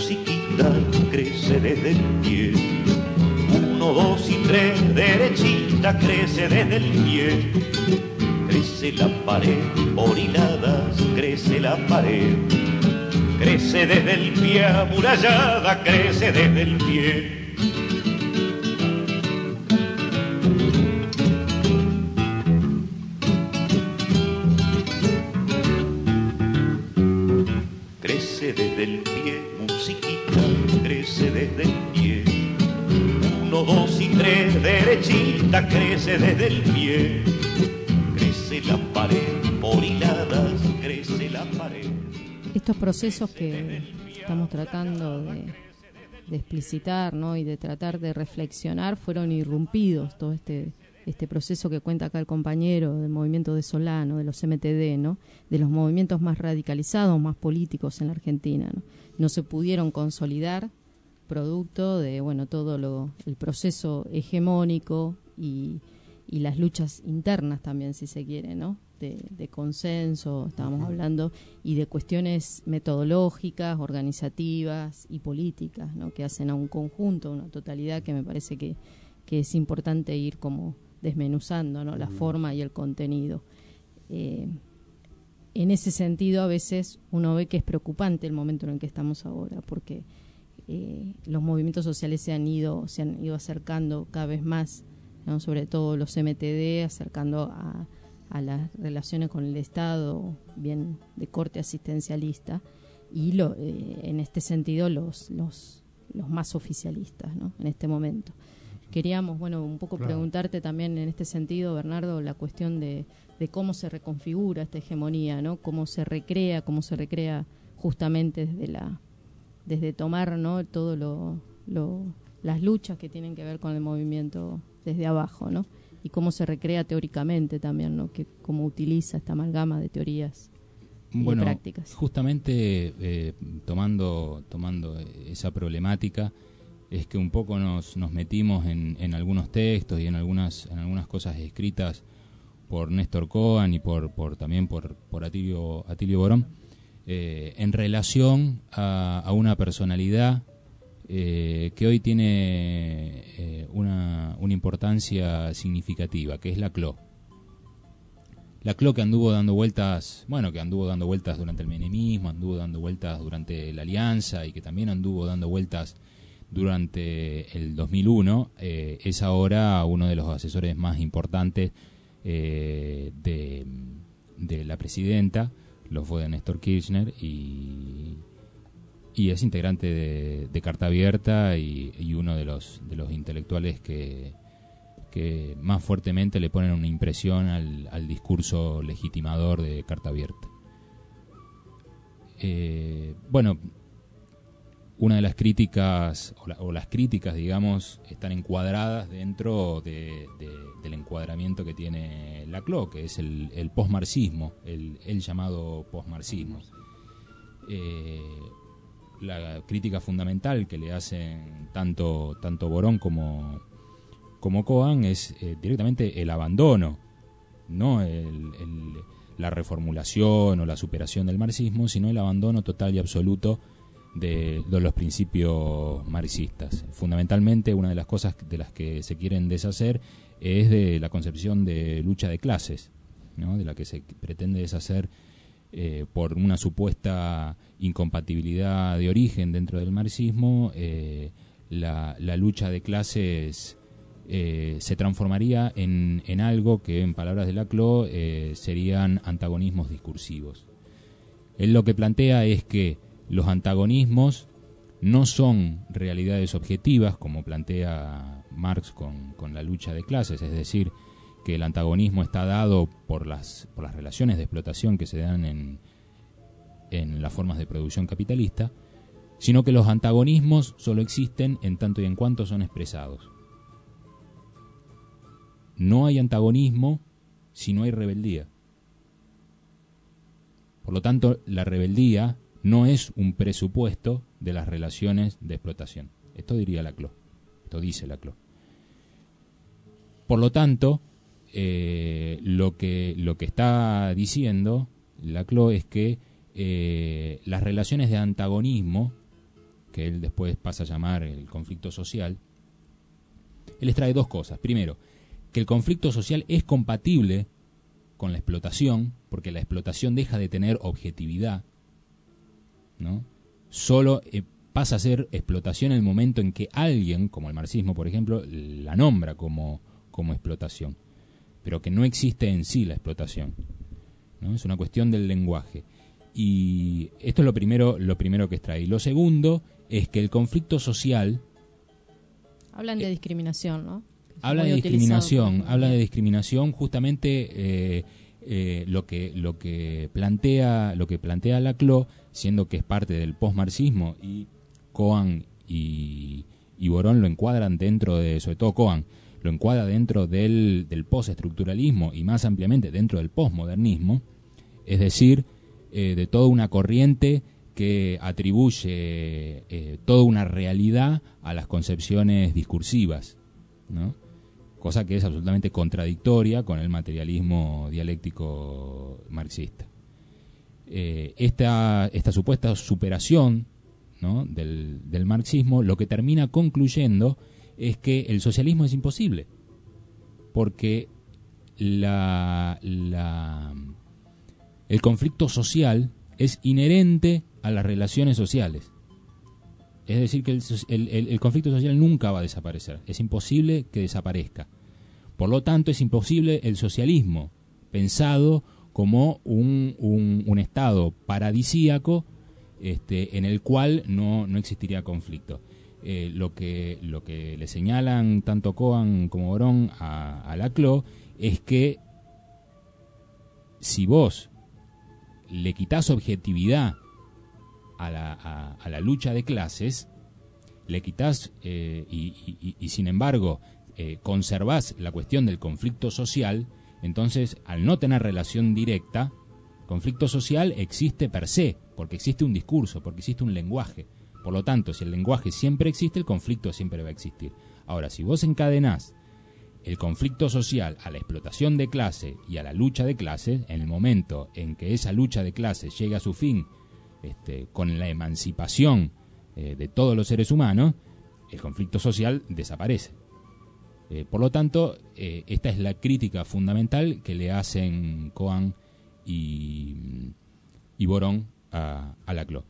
musiquita, crece desde el pie. Uno, dos y tres, derechito, derechita crece desde el pie. Crece la pared por hiladas, crece la pared. Crece desde el pie amurallada, crece desde el pie. Crece desde el pie, musiquita, crece desde el pie. Uno, dos y tres, derechita, crece desde el pie. Crece la pared por hiladas, crece la pared. Estos procesos que estamos tratando de, de explicitar, ¿no? Y de tratar de reflexionar fueron irrumpidos, todo este este proceso que cuenta acá el compañero del movimiento de Solano, de los M T D, ¿no? De los movimientos más radicalizados, más políticos en la Argentina, ¿no? No se pudieron consolidar producto de, bueno, todo lo el proceso hegemónico y, y las luchas internas también, si se quiere, ¿no? De, de consenso, estábamos hablando, y de cuestiones metodológicas, organizativas y políticas, ¿no? Que hacen a un conjunto, una totalidad que me parece que, que es importante ir como desmenuzando, ¿no? La mm. forma y el contenido. Eh, en ese sentido, a veces uno ve que es preocupante el momento en el que estamos ahora, porque eh, los movimientos sociales se han ido, se han ido acercando cada vez más, ¿no? Sobre todo los M T D, acercando a a las relaciones con el Estado, bien de corte asistencialista, y lo, eh, en este sentido los, los, los más oficialistas, ¿no? En este momento. Queríamos, bueno, un poco claro. preguntarte también en este sentido, Bernardo, la cuestión de, de cómo se reconfigura esta hegemonía, ¿no? Cómo se recrea, cómo se recrea justamente desde la desde tomar, ¿no? todo lo, lo las luchas que tienen que ver con el movimiento desde abajo, ¿no? Y cómo se recrea teóricamente también, ¿no? Que cómo utiliza esta amalgama de teorías y bueno, de prácticas. Justamente eh, tomando tomando esa problemática es que un poco nos nos metimos en, en algunos textos y en algunas en algunas cosas escritas por Néstor Cohen y por por también por por Atilio Atilio Borón eh, en relación a, a una personalidad Eh, que hoy tiene eh, una, una importancia significativa, que es la C L O. La C L O que anduvo dando vueltas, bueno, que anduvo dando vueltas durante el menemismo, anduvo dando vueltas durante la Alianza y que también anduvo dando vueltas durante el dos mil uno, eh, es ahora uno de los asesores más importantes eh, de, de la presidenta, lo fue de Néstor Kirchner y... y es integrante de, de Carta Abierta y, y uno de los de los intelectuales que, que más fuertemente le ponen una impresión al, al discurso legitimador de Carta Abierta. Eh, bueno, una de las críticas, o, la, o las críticas, digamos, están encuadradas dentro de, de, del encuadramiento que tiene la C L O, que es el, el posmarxismo, el, el llamado posmarxismo. Eh, la crítica fundamental que le hacen tanto tanto Borón como como Cohen es eh, directamente el abandono, no el, el, la reformulación o la superación del marxismo, sino el abandono total y absoluto de, de los principios marxistas. Fundamentalmente, una de las cosas de las que se quieren deshacer es de la concepción de lucha de clases, ¿no? De la que se pretende deshacer Eh, por una supuesta incompatibilidad de origen dentro del marxismo. eh, la, la lucha de clases eh, se transformaría en, en algo que, en palabras de la C L O, eh, serían antagonismos discursivos. Él lo que plantea es que los antagonismos no son realidades objetivas, como plantea Marx con, con la lucha de clases, es decir, que el antagonismo está dado por las por las relaciones de explotación que se dan en, en las formas de producción capitalista, sino que los antagonismos solo existen en tanto y en cuanto son expresados. No hay antagonismo si no hay rebeldía. Por lo tanto, la rebeldía no es un presupuesto de las relaciones de explotación. Esto diría la C L O. Esto dice la C L O. Por lo tanto, Eh, lo que lo que está diciendo la C L O es que eh, las relaciones de antagonismo, que él después pasa a llamar el conflicto social, él extrae dos cosas. Primero, que el conflicto social es compatible con la explotación, porque la explotación deja de tener objetividad, ¿no? Solo eh, pasa a ser explotación en el momento en que alguien, como el marxismo, por ejemplo, la nombra como, como explotación, pero que no existe en sí la explotación, ¿no? Es una cuestión del lenguaje. Y esto es lo primero, lo primero que extrae. Y lo segundo es que el conflicto social... Hablan de eh, discriminación, ¿no? Habla de discriminación, habla de discriminación, justamente eh, eh, lo que lo que plantea lo que plantea Laclau, siendo que es parte del postmarxismo, y Cohen y, y Borón lo encuadran dentro de, sobre todo Cohen, lo encuadra dentro del, del postestructuralismo y más ampliamente dentro del postmodernismo, es decir, eh, de toda una corriente que atribuye eh, toda una realidad a las concepciones discursivas, ¿no? Cosa que es absolutamente contradictoria con el materialismo dialéctico marxista. Eh, esta, esta supuesta superación, ¿no?, del, del marxismo, lo que termina concluyendo es que el socialismo es imposible, porque la, la, el conflicto social es inherente a las relaciones sociales. Es decir, que el, el, el conflicto social nunca va a desaparecer. Es imposible que desaparezca. Por lo tanto, es imposible el socialismo pensado como un, un, un estado paradisíaco este, en el cual no, no existiría conflicto. Eh, lo que lo que le señalan tanto Cohen como Borón a, a Laclau es que si vos le quitás objetividad A la, a, a la lucha de clases, le quitas eh, y, y, y sin embargo eh, conservás la cuestión del conflicto social, entonces al no tener relación directa, conflicto social existe per se, porque existe un discurso, porque existe un lenguaje. Por lo tanto, si el lenguaje siempre existe, el conflicto siempre va a existir. Ahora, si vos encadenás el conflicto social a la explotación de clase y a la lucha de clases, en el momento en que esa lucha de clases llega a su fin, Este, con la emancipación eh, de todos los seres humanos, el conflicto social desaparece. Eh, por lo tanto, eh, esta es la crítica fundamental que le hacen Cohen y, y Borón a, a Laclau.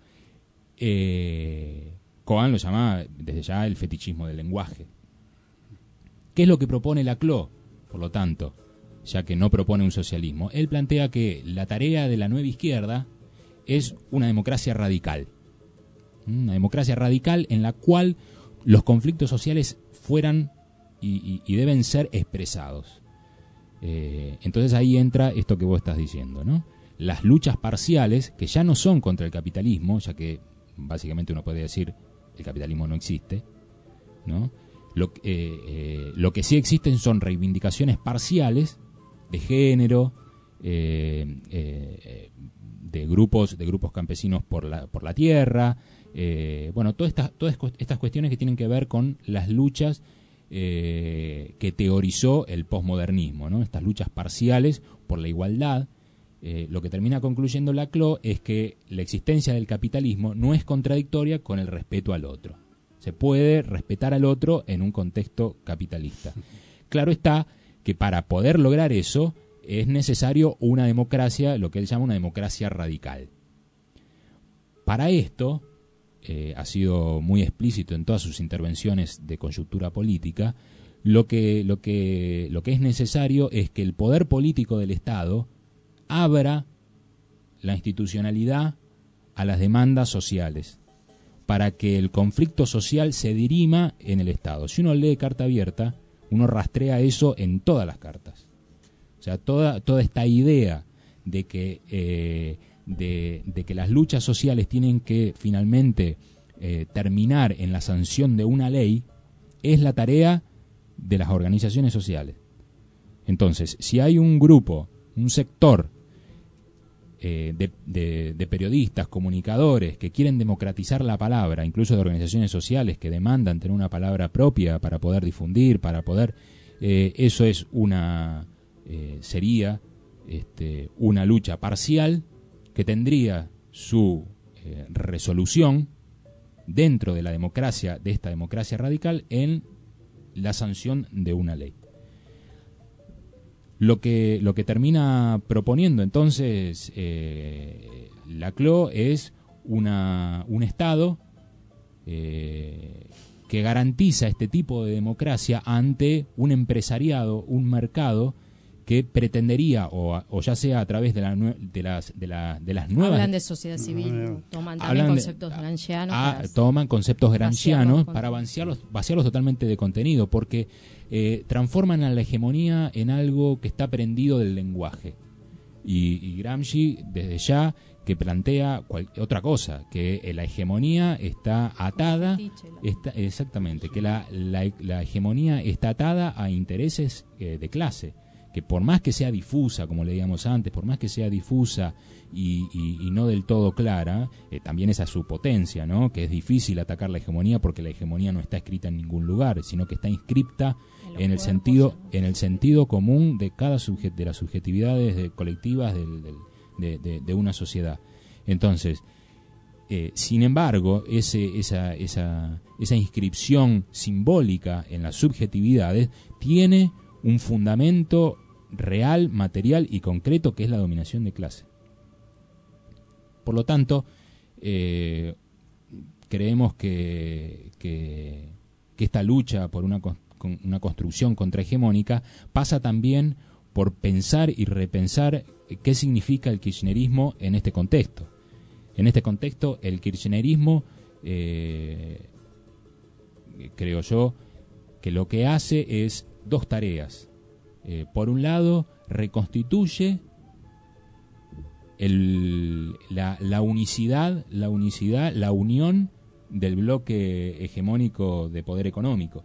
Eh, Cohen lo llama desde ya el fetichismo del lenguaje. ¿Qué es lo que propone Laclau? Por lo tanto, ya que no propone un socialismo, él plantea que la tarea de la nueva izquierda es una democracia radical. Una democracia radical en la cual los conflictos sociales fueran y, y, y deben ser expresados. Eh, entonces ahí entra esto que vos estás diciendo, ¿no? Las luchas parciales, que ya no son contra el capitalismo, ya que básicamente uno puede decir el capitalismo no existe, ¿no? Lo, eh, eh, lo que sí existen son reivindicaciones parciales de género, eh, eh, de grupos de grupos campesinos por la por la tierra, eh, bueno, todas estas todas estas cuestiones que tienen que ver con las luchas eh, que teorizó el posmodernismo, ¿no? Estas luchas parciales por la igualdad. Eh, lo que termina concluyendo Laclau es que la existencia del capitalismo no es contradictoria con el respeto al otro. Se puede respetar al otro en un contexto capitalista. Claro está que para poder lograr eso es necesario una democracia, lo que él llama una democracia radical. Para esto, eh, ha sido muy explícito en todas sus intervenciones de coyuntura política, lo que, lo que, lo que es necesario es que el poder político del Estado abra la institucionalidad a las demandas sociales, para que el conflicto social se dirima en el Estado. Si uno lee Carta Abierta, uno rastrea eso en todas las cartas. O sea, toda, toda esta idea de que, eh, de, de que las luchas sociales tienen que finalmente eh, terminar en la sanción de una ley es la tarea de las organizaciones sociales. Entonces, si hay un grupo, un sector eh, de, de, de periodistas, comunicadores que quieren democratizar la palabra, incluso de organizaciones sociales que demandan tener una palabra propia para poder difundir, para poder... Eh, eso es una... Eh, sería este, una lucha parcial que tendría su eh, resolución dentro de la democracia, de esta democracia radical, en la sanción de una ley. Lo que, lo que termina proponiendo entonces eh, Laclau es una, un Estado eh, que garantiza este tipo de democracia ante un empresariado, un mercado que pretendería, o, o ya sea a través de, la, de, las, de, la, de las nuevas... Hablan de sociedad civil, toman también Hablan conceptos de, gramscianos. ah, para toman conceptos gramscianos vaciarlos para vaciarlos, vaciarlos totalmente de contenido, porque eh, transforman a la hegemonía en algo que está prendido del lenguaje. Y, y Gramsci, desde ya, que plantea cual, otra cosa, que eh, la hegemonía está atada, está, exactamente, que la, la, la hegemonía está atada a intereses eh, de clase, que por más que sea difusa, como leíamos antes, por más que sea difusa y, y, y no del todo clara, eh, también esa es su potencia, ¿no? Que es difícil atacar la hegemonía porque la hegemonía no está escrita en ningún lugar, sino que está inscripta en, en el sentido en el sentido común de cada subjet, de las subjetividades de, colectivas del, del, de, de, de una sociedad. Entonces, eh, sin embargo, ese, esa, esa, esa inscripción simbólica en las subjetividades tiene un fundamento real, material y concreto, que es la dominación de clase. Por lo tanto, eh, creemos que, que, que esta lucha por una, una construcción contrahegemónica pasa también por pensar y repensar qué significa el kirchnerismo en este contexto. En este contexto, el kirchnerismo, eh, creo yo, que lo que hace es dos tareas. Eh, por un lado, reconstituye el, la, la unicidad, la unicidad, la unión del bloque hegemónico de poder económico.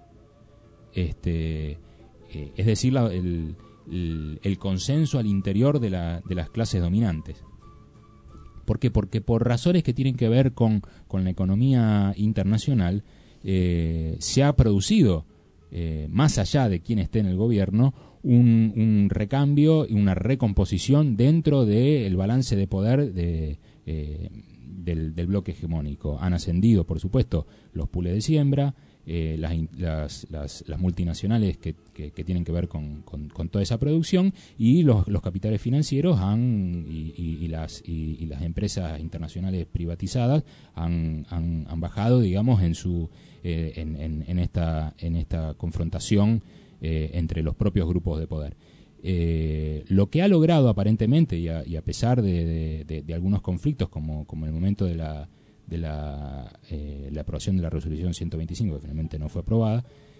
Este, eh, es decir, la, el, el, el consenso al interior de, la, de las clases dominantes. ¿Por qué? Porque por razones que tienen que ver con, con la economía internacional, eh, se ha producido, Eh, más allá de quien esté en el gobierno, un, un recambio y una recomposición dentro del balance de poder de, eh, del, del bloque hegemónico. Han ascendido, por supuesto, los pools de siembra, eh, las, las, las, las multinacionales que, que, que tienen que ver con, con, con toda esa producción, y los, los capitales financieros han y, y, y, las, y, y las empresas internacionales privatizadas han, han, han bajado, digamos, en su eh, en, en, en esta en esta confrontación eh, entre los propios grupos de poder. Eh, lo que ha logrado aparentemente, y a, y a pesar de, de, de, de algunos conflictos, como, como en el momento de la de la, eh, la aprobación de la resolución ciento veinticinco, que finalmente no fue aprobada,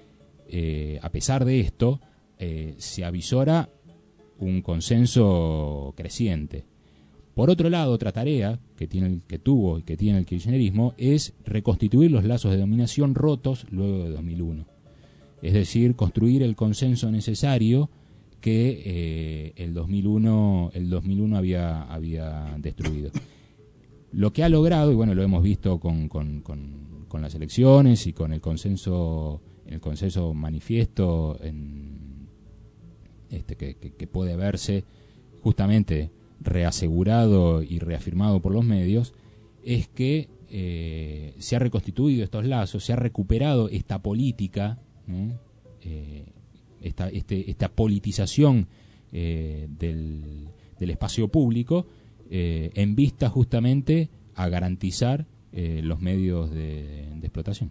eh, a pesar de esto, eh, se avisora un consenso creciente. Por otro lado, otra tarea que, tiene, que tuvo y que tiene el kirchnerismo es reconstituir los lazos de dominación rotos luego de dos mil uno. Es decir, construir el consenso necesario que eh, el dos mil uno, el dos mil uno había, había destruido. Lo que ha logrado, y bueno, lo hemos visto con, con, con, con las elecciones y con el consenso, el consenso manifiesto en, este, que, que, que puede verse justamente reasegurado y reafirmado por los medios, es que eh, se ha reconstituido estos lazos, se ha recuperado esta política, ¿no? eh, esta, este, esta politización eh, del, del espacio público, Eh, en vista justamente a garantizar eh, los medios de, de explotación.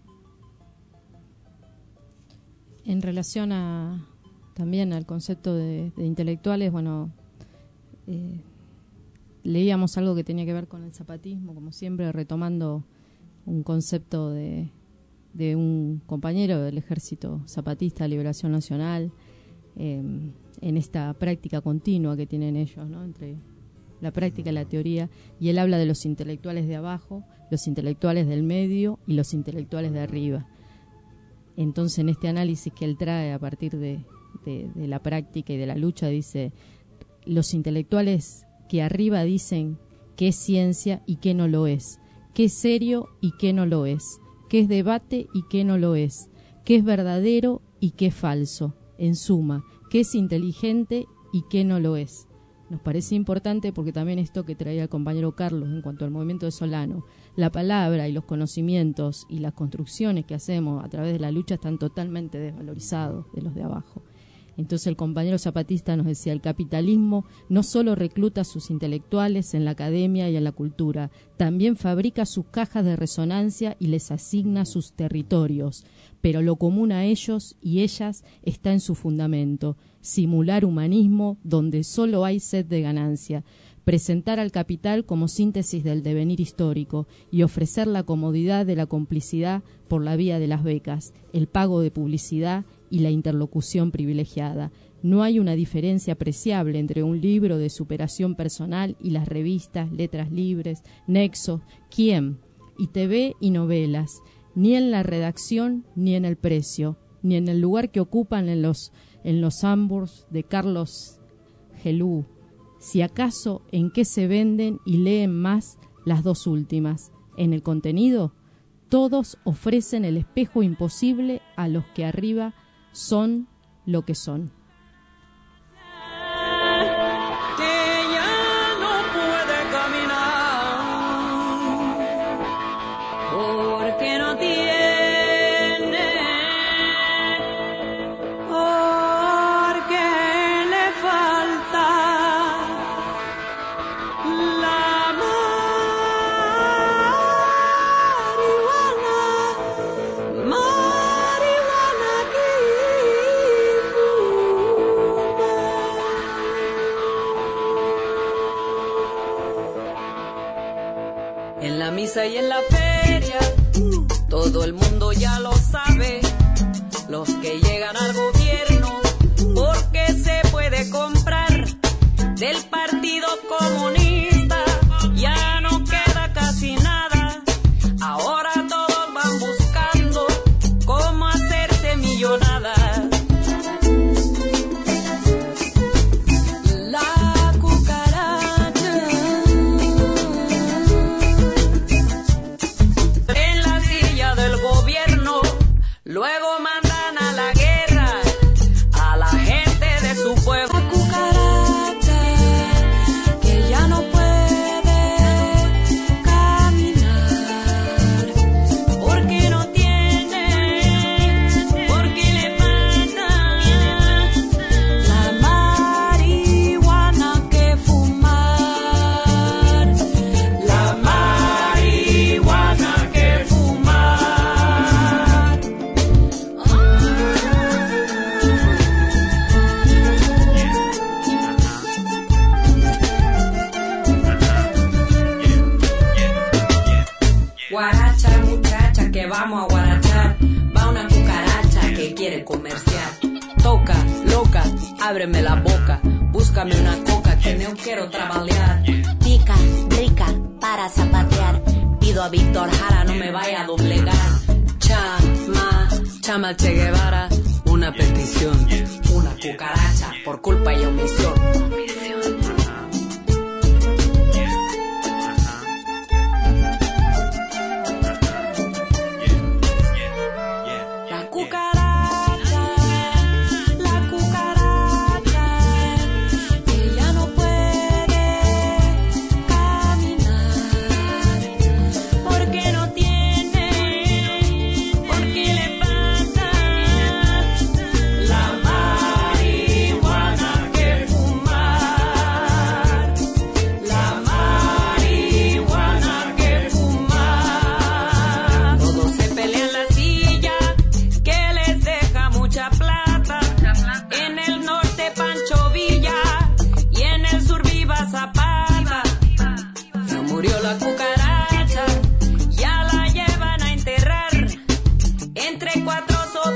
En relación a también al concepto de, de intelectuales, bueno, eh, leíamos algo que tenía que ver con el zapatismo, como siempre retomando un concepto de, de un compañero del Ejército Zapatista de Liberación Nacional, eh, en esta práctica continua que tienen ellos, ¿no? Entre la práctica y la teoría, y él habla de los intelectuales de abajo, los intelectuales del medio y los intelectuales de arriba. Entonces, en este análisis que él trae a partir de, de, de la práctica y de la lucha, dice, los intelectuales que arriba dicen qué es ciencia y qué no lo es, qué es serio y qué no lo es, qué es debate y qué no lo es, qué es verdadero y qué es falso, en suma, qué es inteligente y qué no lo es. Nos parece importante porque también esto que traía el compañero Carlos en cuanto al movimiento de Solano, la palabra y los conocimientos y las construcciones que hacemos a través de la lucha están totalmente desvalorizados de los de abajo. Entonces el compañero zapatista nos decía, el capitalismo no solo recluta a sus intelectuales en la academia y en la cultura, también fabrica sus cajas de resonancia y les asigna sus territorios, pero lo común a ellos y ellas está en su fundamento, simular humanismo donde solo hay sed de ganancia, presentar al capital como síntesis del devenir histórico y ofrecer la comodidad de la complicidad por la vía de las becas, el pago de publicidad y la interlocución privilegiada. No hay una diferencia apreciable entre un libro de superación personal y las revistas, Letras Libres, Nexo, Quién, y T V y novelas, ni en la redacción ni en el precio, ni en el lugar que ocupan en los, en los Hamburgs de Carlos Gelú, si acaso en qué se venden y leen más las dos últimas. En el contenido, todos ofrecen el espejo imposible a los que arriba son lo que son. Que ya no puede caminar porque no tiene, porque le falta la marihuana, marihuana que en la misa y en la feria, todo el mundo ya lo sabe. Los que llegan al gobierno, porque se puede comprar del Partido Comunista, ya no queda casi nada. Ahora todos van buscando cómo hacerse millonadas. La cucaracha en la silla del gobierno, luego mandan a la guerra a la gente de su pueblo. La cucaracha que ya no puede caminar porque no tiene, porque le falta la marihuana que fumar, la marihuana que fumar. Guaracha, muchacha, que vamos a guarachar. Va una cucaracha que quiere comerciar. Toca, loca, ábreme la boca. Búscame una coca que no quiero trabajar. Pica, rica, para zapatear. Pido a Víctor Jara, no me vaya a doblegar. Chama, chama Che Guevara, una petición. Una cucaracha por culpa y omisión. La cucaracha, la cucaracha, que ya no puede caminar porque no tiene, porque le falta la marihuana que fumar, la marihuana que fumar. Todos se pelean la silla que les deja mucha plata. En el norte Pancho Villa y en el sur Viva Zapata. Ya murió la cucaracha, ya la llevan a enterrar entre cuatro sotas.